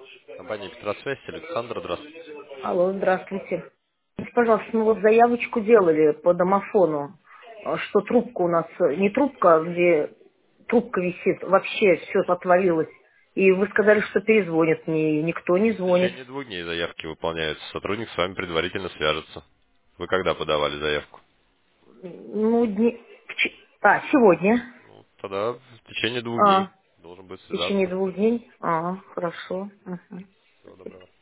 Компания Петросвязь, Александр, здравствуйте. Алло, здравствуйте. Скажите, пожалуйста, мы вот заявочку делали по домофону, что трубка у нас, не трубка, а где трубка висит, вообще все отвалилось. И вы сказали, что перезвонят мне, и никто не В звонит. течение 2 дней заявки выполняются. Сотрудник с вами предварительно свяжется. Вы когда подавали заявку? Ну, сегодня. Ну, тогда в течение 2 дней А, должен быть в течение связаться. 2 дней. А, хорошо. Мгм. Всего доброго.